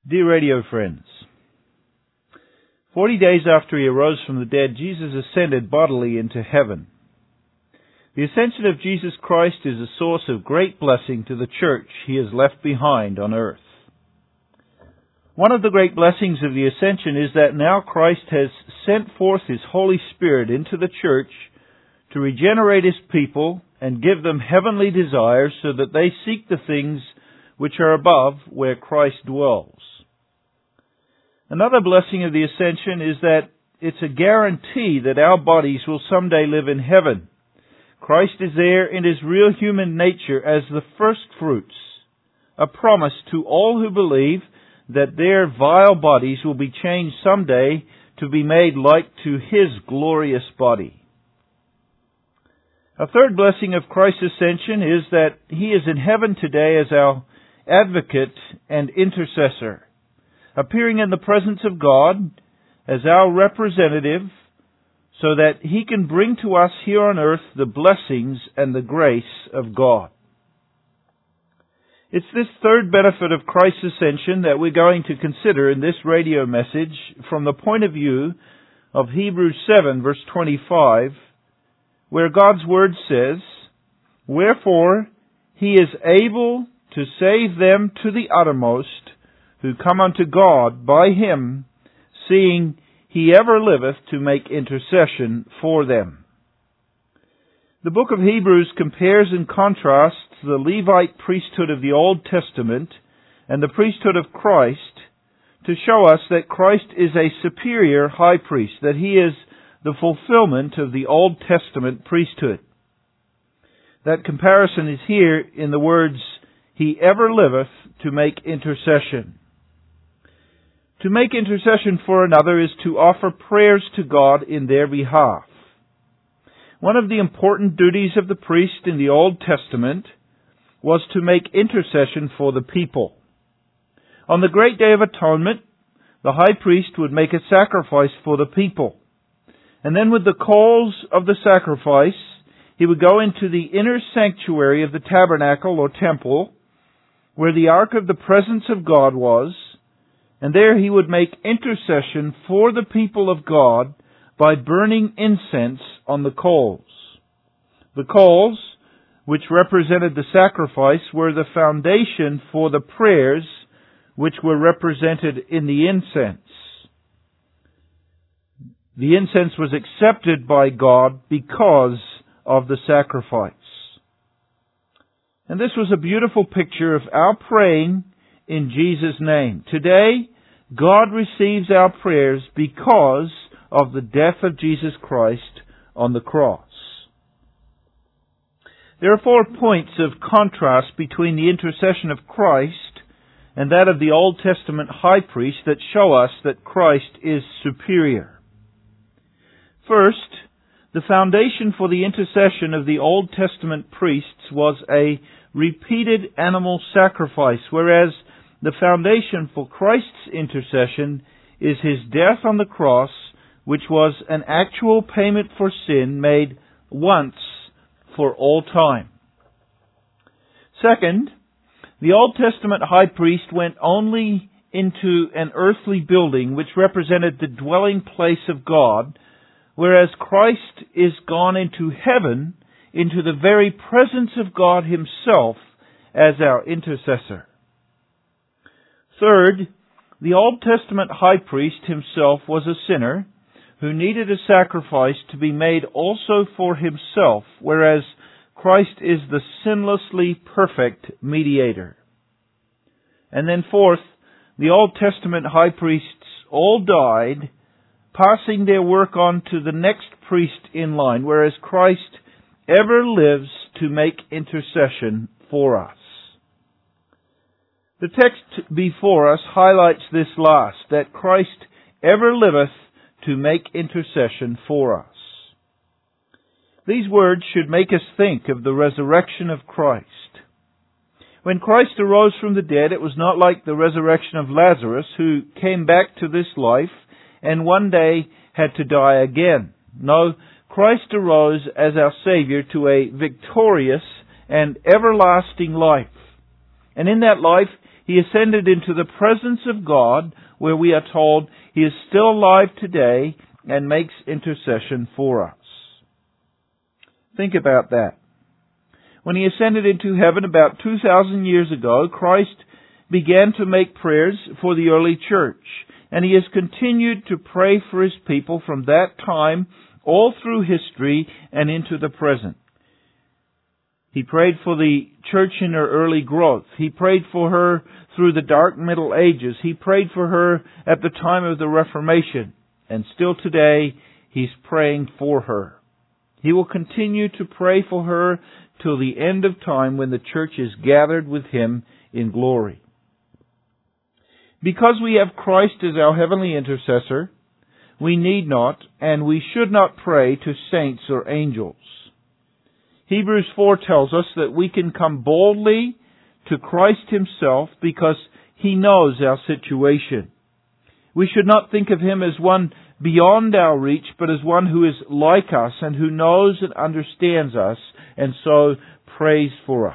Dear radio friends, 40 days after He arose from the dead, Jesus ascended bodily into heaven. The ascension of Jesus Christ is a source of great blessing to the church He has left behind on earth. One of the great blessings of the ascension is that now Christ has sent forth His Holy Spirit into the church to regenerate His people and give them heavenly desires so that they seek the things which are above, where Christ dwells. Another blessing of the ascension is that it's a guarantee that our bodies will someday live in heaven. Christ is there in His real human nature as the first fruits, a promise to all who believe that their vile bodies will be changed someday to be made like to His glorious body. A third blessing of Christ's ascension is that He is in heaven today as our advocate and intercessor, appearing in the presence of God as our representative so that He can bring to us here on earth the blessings and the grace of God. It's this third benefit of Christ's ascension that we're going to consider in this radio message from the point of view of Hebrews 7 verse 25, where God's Word says, "Wherefore He is able to save them to the uttermost, who come unto God by Him, seeing He ever liveth to make intercession for them." The book of Hebrews compares and contrasts the Levite priesthood of the Old Testament and the priesthood of Christ to show us that Christ is a superior high priest, that He is the fulfillment of the Old Testament priesthood. That comparison is here in the words, "He ever liveth to make intercession." To make intercession for another is to offer prayers to God in their behalf. One of the important duties of the priest in the Old Testament was to make intercession for the people. On the great day of atonement, the high priest would make a sacrifice for the people. And then with the coals of the sacrifice, he would go into the inner sanctuary of the tabernacle or temple, where the ark of the presence of God was, and there he would make intercession for the people of God by burning incense on the coals. The coals, which represented the sacrifice, were the foundation for the prayers which were represented in the incense. The incense was accepted by God because of the sacrifice. And this was a beautiful picture of our praying in Jesus' name. Today, God receives our prayers because of the death of Jesus Christ on the cross. There are 4 points of contrast between the intercession of Christ and that of the Old Testament high priest that show us that Christ is superior. First, the foundation for the intercession of the Old Testament priests was a repeated animal sacrifice, whereas the foundation for Christ's intercession is His death on the cross, which was an actual payment for sin made once for all time. Second, the Old Testament high priest went only into an earthly building which represented the dwelling place of God, whereas Christ is gone into heaven, into the very presence of God Himself as our intercessor. Third, the Old Testament high priest himself was a sinner who needed a sacrifice to be made also for himself, whereas Christ is the sinlessly perfect mediator. And then fourth, the Old Testament high priests all died, passing their work on to the next priest in line, whereas Christ ever lives to make intercession for us. The text before us highlights this last, that Christ ever liveth to make intercession for us. These words should make us think of the resurrection of Christ. When Christ arose from the dead, it was not like the resurrection of Lazarus, who came back to this life and one day had to die again. No, Christ arose as our Savior to a victorious and everlasting life. And in that life, He ascended into the presence of God, where we are told He is still alive today and makes intercession for us. Think about that. When He ascended into heaven about 2,000 years ago, Christ began to make prayers for the early church, and He has continued to pray for His people from that time all through history and into the present. He prayed for the church in her early growth. He prayed for her through the dark Middle Ages. He prayed for her at the time of the Reformation. And still today, He's praying for her. He will continue to pray for her till the end of time when the church is gathered with Him in glory. Because we have Christ as our heavenly intercessor, we need not and we should not pray to saints or angels. Hebrews 4 tells us that we can come boldly to Christ Himself because He knows our situation. We should not think of Him as one beyond our reach, but as one who is like us and who knows and understands us, and so prays for us.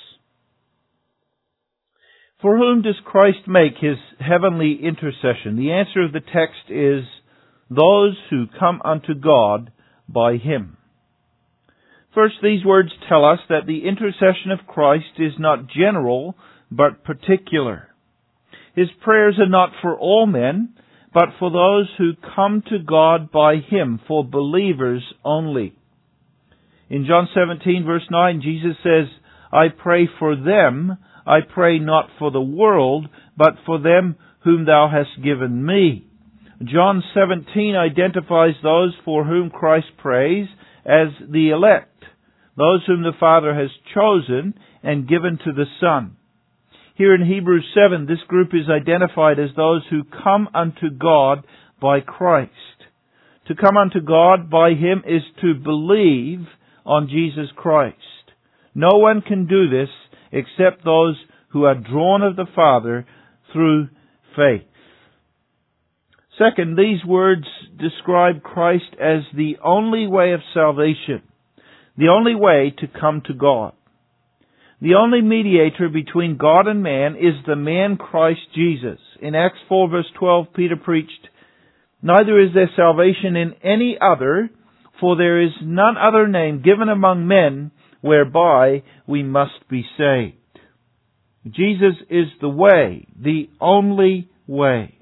For whom does Christ make His heavenly intercession? The answer of the text is, those who come unto God by Him. First, these words tell us that the intercession of Christ is not general, but particular. His prayers are not for all men, but for those who come to God by Him, for believers only. In John 17 verse 9, Jesus says, I pray for them, I pray not for the world, but for them whom Thou hast given me. John 17 identifies those for whom Christ prays as the elect, those whom the Father has chosen and given to the Son. Here in Hebrews 7, this group is identified as those who come unto God by Christ. To come unto God by Him is to believe on Jesus Christ. No one can do this except those who are drawn of the Father through faith. Second, these words describe Christ as the only way of salvation, the only way to come to God. The only mediator between God and man is the man Christ Jesus. In Acts 4 verse 12, Peter preached, Neither is there salvation in any other, for there is none other name given among men whereby we must be saved. Jesus is the way, the only way.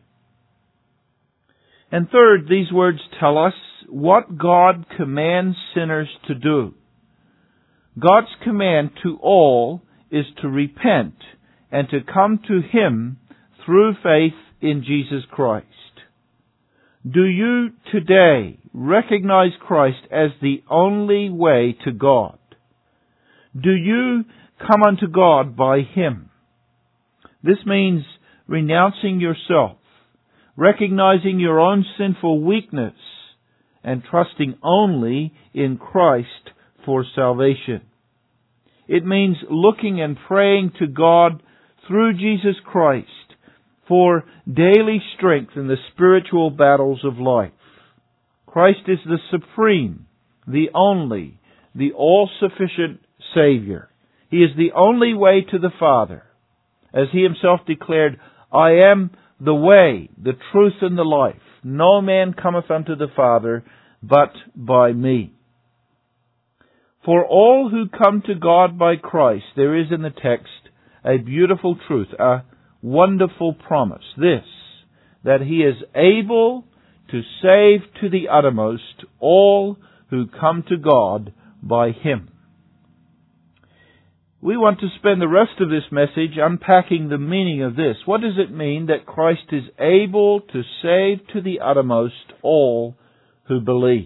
And third, these words tell us what God commands sinners to do. God's command to all is to repent and to come to Him through faith in Jesus Christ. Do you today recognize Christ as the only way to God? Do you come unto God by Him? This means renouncing yourself, recognizing your own sinful weakness, and trusting only in Christ for salvation. It means looking and praying to God through Jesus Christ for daily strength in the spiritual battles of life. Christ is the supreme, the only, the all-sufficient Savior. He is the only way to the Father. As He Himself declared, I am the way, the truth, and the life. No man cometh unto the Father but by me. For all who come to God by Christ, there is in the text a beautiful truth, a wonderful promise. This, that He is able to save to the uttermost all who come to God by Him. We want to spend the rest of this message unpacking the meaning of this. What does it mean that Christ is able to save to the uttermost all who believe?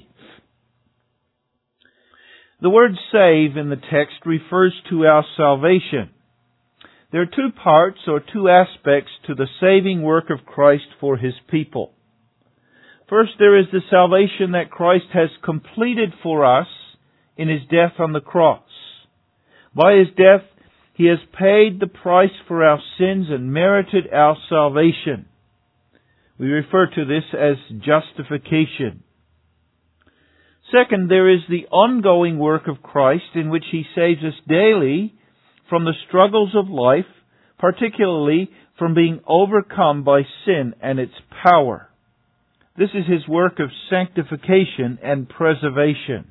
The word save in the text refers to our salvation. There are two parts or two aspects to the saving work of Christ for His people. First, there is the salvation that Christ has completed for us in His death on the cross. By His death, He has paid the price for our sins and merited our salvation. We refer to this as justification. Second, there is the ongoing work of Christ in which He saves us daily from the struggles of life particularly from being overcome by sin and its power. This is His work of sanctification and preservation.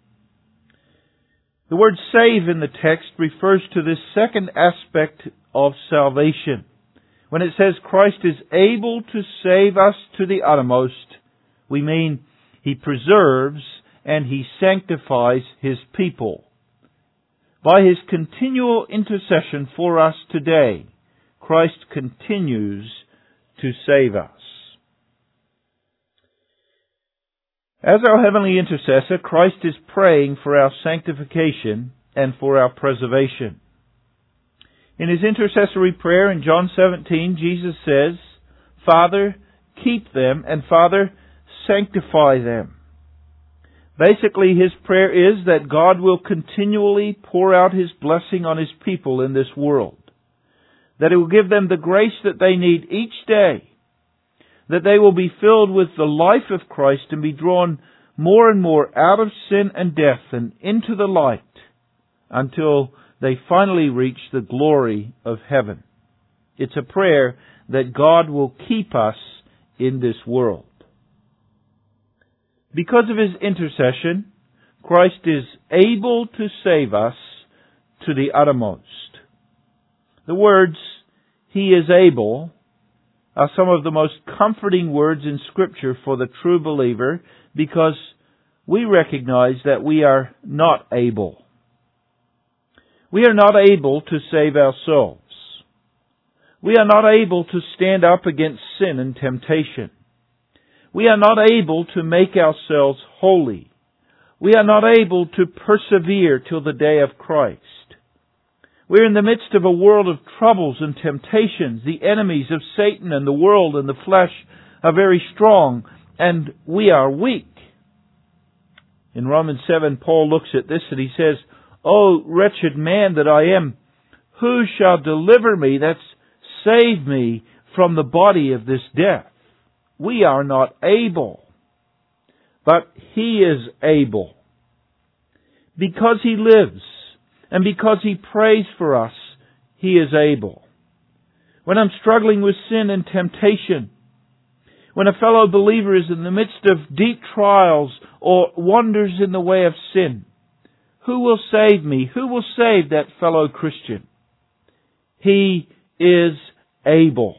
The word save in the text refers to this second aspect of salvation. When it says Christ is able to save us to the uttermost, we mean He preserves and He sanctifies His people. By His continual intercession for us today, Christ continues to save us. As our heavenly intercessor, Christ is praying for our sanctification and for our preservation. In His intercessory prayer in John 17, Jesus says, Father, keep them, and Father, sanctify them. Basically, His prayer is that God will continually pour out His blessing on His people in this world. That He will give them the grace that they need each day. That they will be filled with the life of Christ and be drawn more and more out of sin and death and into the light until they finally reach the glory of heaven. It's a prayer that God will keep us in this world. Because of His intercession, Christ is able to save us to the uttermost. The words, He is able, are some of the most comforting words in Scripture for the true believer because we recognize that we are not able. We are not able to save ourselves. We are not able to stand up against sin and temptation. We are not able to make ourselves holy. We are not able to persevere till the day of Christ. We're in the midst of a world of troubles and temptations. The enemies of Satan and the world and the flesh are very strong, and we are weak. In Romans 7, Paul looks at this and he says, "O wretched man that I am, who shall deliver me," that's save me, "from the body of this death?" We are not able, but He is able. Because He lives, and because He prays for us, He is able. When I'm struggling with sin and temptation, when a fellow believer is in the midst of deep trials or wanders in the way of sin, who will save me? Who will save that fellow Christian? He is able.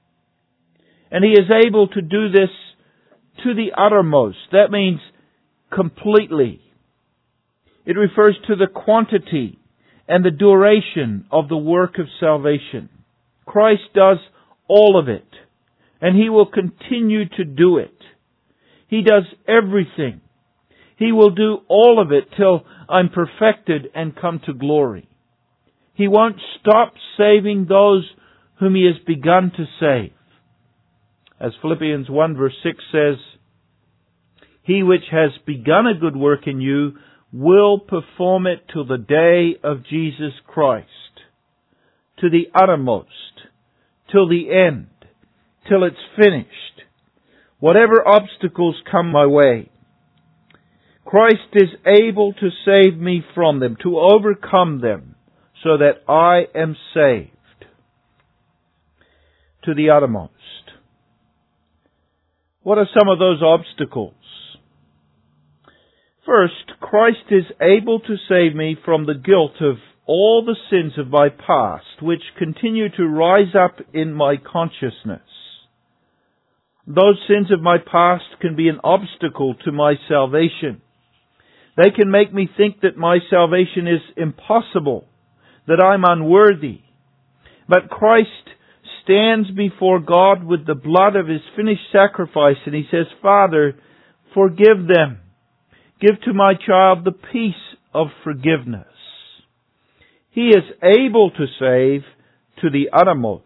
And He is able to do this to the uttermost. That means completely. It refers to the quantity and the duration of the work of salvation. Christ does all of it, and He will continue to do it. He does everything. He will do all of it till I'm perfected and come to glory. He won't stop saving those whom He has begun to save. As Philippians 1 verse 6 says, He which has begun a good work in you will perform it till the day of Jesus Christ, to the uttermost, till the end, till it's finished. Whatever obstacles come my way, Christ is able to save me from them, to overcome them, so that I am saved to the uttermost. What are some of those obstacles? First, Christ is able to save me from the guilt of all the sins of my past, which continue to rise up in my consciousness. Those sins of my past can be an obstacle to my salvation. They can make me think that my salvation is impossible, that I'm unworthy. But Christ stands before God with the blood of His finished sacrifice, and He says, Father, forgive them. Give to my child the peace of forgiveness. He is able to save to the uttermost.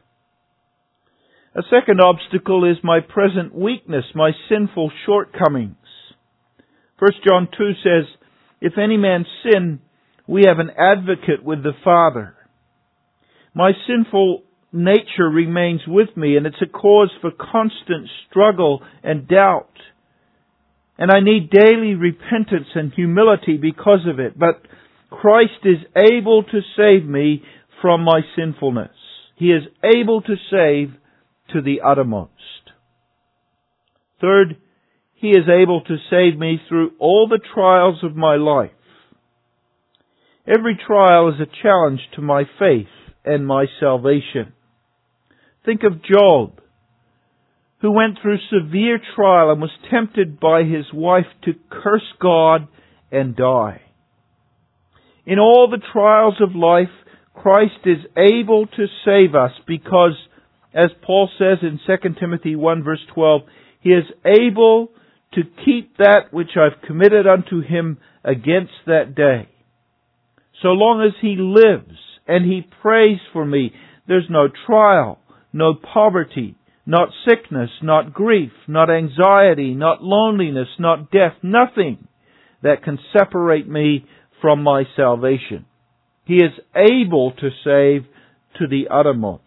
A second obstacle is my present weakness, my sinful shortcomings. 1 John 2 says, If any man sin, we have an advocate with the Father. My sinful nature remains with me, and it's a cause for constant struggle and doubt. And I need daily repentance and humility because of it. But Christ is able to save me from my sinfulness. He is able to save to the uttermost. Third, He is able to save me through all the trials of my life. Every trial is a challenge to my faith and my salvation. Think of Job, who went through severe trial and was tempted by his wife to curse God and die. In all the trials of life, Christ is able to save us because, as Paul says in 2 Timothy 1 verse 12, He is able to keep that which I've committed unto Him against that day. So long as He lives and He prays for me, there's no trial, no poverty, not sickness, not grief, not anxiety, not loneliness, not death, nothing that can separate me from my salvation. He is able to save to the uttermost.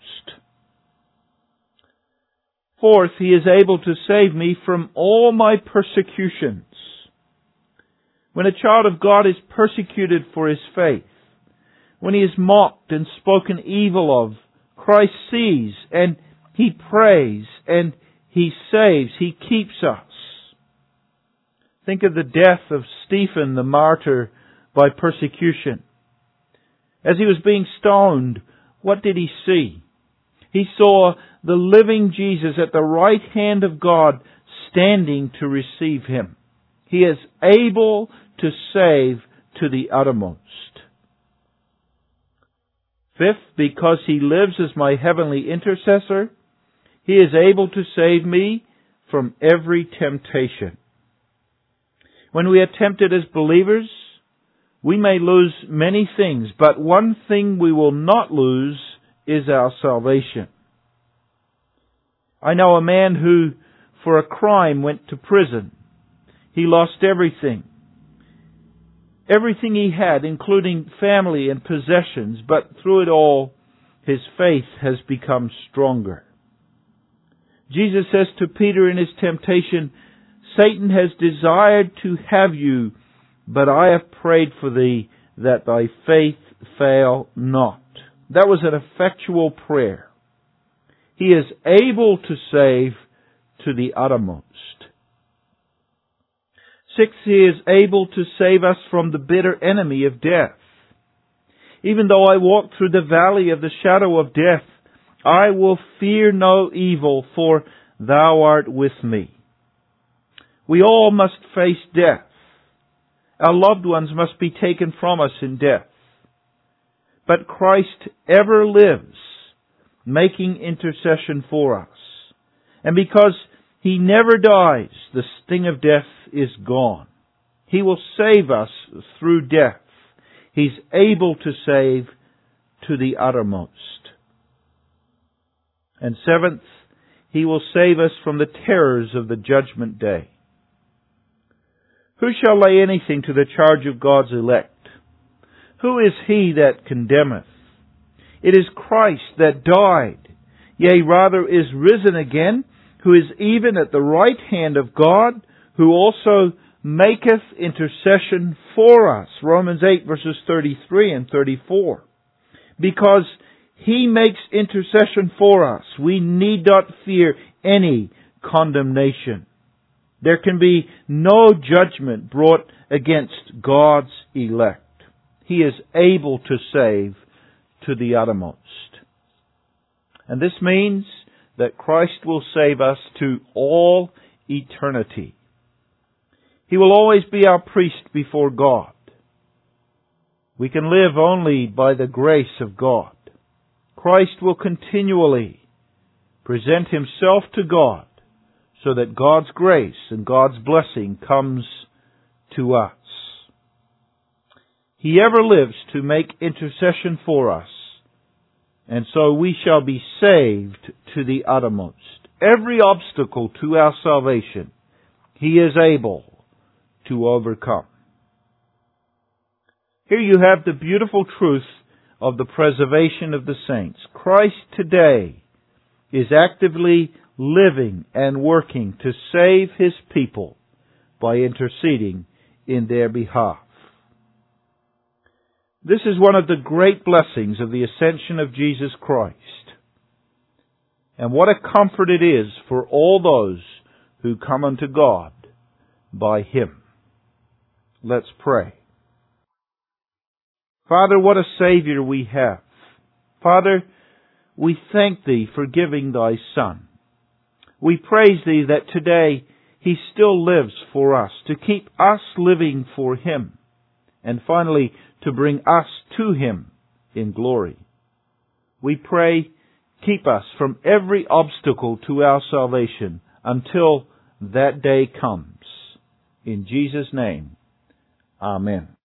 Fourth, He is able to save me from all my persecutions. When a child of God is persecuted for his faith, when he is mocked and spoken evil of, Christ sees and He prays and He saves. He keeps us. Think of the death of Stephen the martyr by persecution. As he was being stoned, what did he see? He saw the living Jesus at the right hand of God standing to receive him. He is able to save to the uttermost. Fifth, because He lives as my heavenly intercessor, He is able to save me from every temptation. When we are tempted as believers, we may lose many things, but one thing we will not lose is our salvation. I know a man who, for a crime, went to prison. He lost everything. Everything he had, including family and possessions, but through it all, his faith has become stronger. Jesus says to Peter in his temptation, Satan has desired to have you, but I have prayed for thee that thy faith fail not. That was an effectual prayer. He is able to save to the uttermost. Sixth, He is able to save us from the bitter enemy of death. Even though I walk through the valley of the shadow of death, I will fear no evil, for Thou art with me. We all must face death. Our loved ones must be taken from us in death. But Christ ever lives, making intercession for us. And because He never dies, the sting of death is gone. He will save us through death. He's able to save to the uttermost. And seventh, He will save us from the terrors of the judgment day. Who shall lay anything to the charge of God's elect? Who is he that condemneth? It is Christ that died, yea, rather is risen again, who is even at the right hand of God, who also maketh intercession for us. Romans 8 verses 33 and 34. Because He makes intercession for us, we need not fear any condemnation. There can be no judgment brought against God's elect. He is able to save to the uttermost. And this means that Christ will save us to all eternity. He will always be our priest before God. We can live only by the grace of God. Christ will continually present Himself to God so that God's grace and God's blessing comes to us. He ever lives to make intercession for us, and so we shall be saved to the uttermost. Every obstacle to our salvation, He is able to overcome. Here you have the beautiful truth of the preservation of the saints. Christ today is actively living and working to save His people by interceding in their behalf. This is one of the great blessings of the ascension of Jesus Christ. And what a comfort it is for all those who come unto God by Him. Let's pray. Father, what a Savior we have. Father, we thank Thee for giving Thy Son. We praise Thee that today He still lives for us, to keep us living for Him, and finally to bring us to Him in glory. We pray, keep us from every obstacle to our salvation until that day comes. In Jesus' name, Amen.